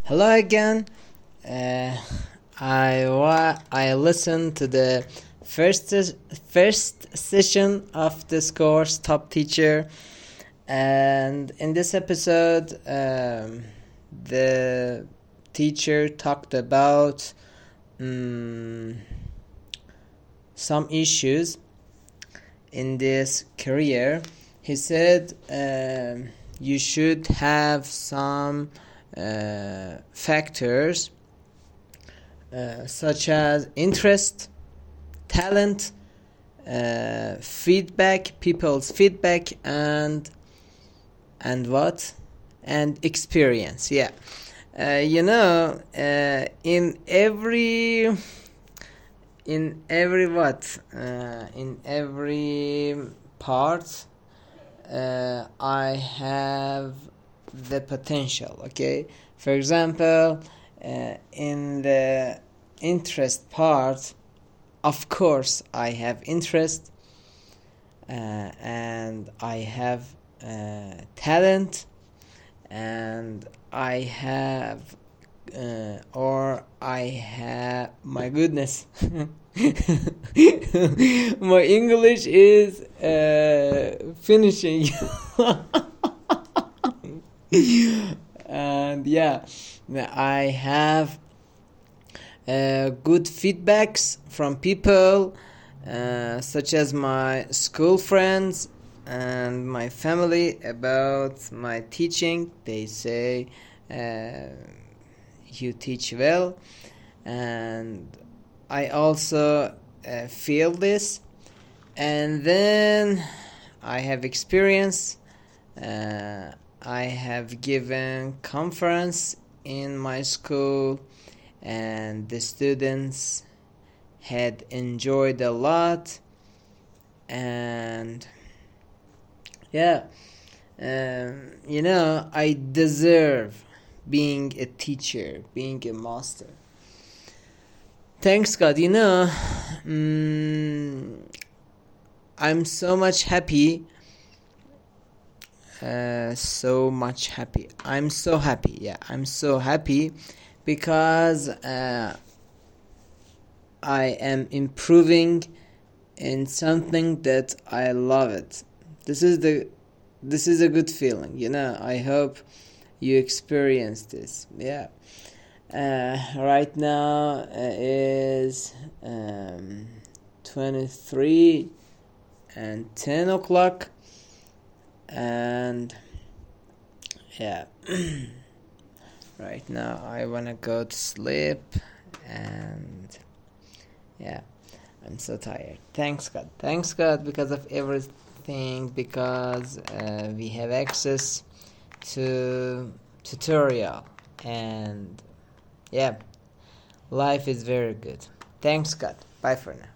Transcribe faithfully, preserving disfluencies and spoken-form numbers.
Hello again. Uh, I wa- I listened to the first first session of this course, Top Teacher, and in this episode, um, the teacher talked about um, some issues in this career. He said um, you should have some uh, factors uh, such as interest, talent, uh, feedback, people's feedback, and and what and experience. Yeah, uh, you know, uh, in every in every what uh, in every part uh, I have the potential. Okay, for example, uh, in the interest part, of course I have interest, uh, and I have uh, talent, and I have uh, or I have, my goodness, my English is uh, finishing. And yeah, I have uh, good feedbacks from people uh, such as my school friends and my family about my teaching. They say uh, you teach well, and I also uh, feel this. And then I have experience. uh, I have given conference in my school, and the students had enjoyed a lot. And yeah, um, you know, I deserve being a teacher, being a master. Thanks God. You know, mm, I'm so much happy. Uh, so much happy. I'm so happy. Yeah, I'm so happy because uh, I am improving in something that I love it. This is the this is a good feeling. You know, I hope you experience this. Yeah. Uh, right now uh, is um, twenty-three and ten o'clock, and yeah, right now I wanna go to sleep, and yeah, I'm so tired. Thanks God. Thanks God because of everything, because uh, we have access to tutorial, and yeah, life is very good. Thanks God. Bye for now.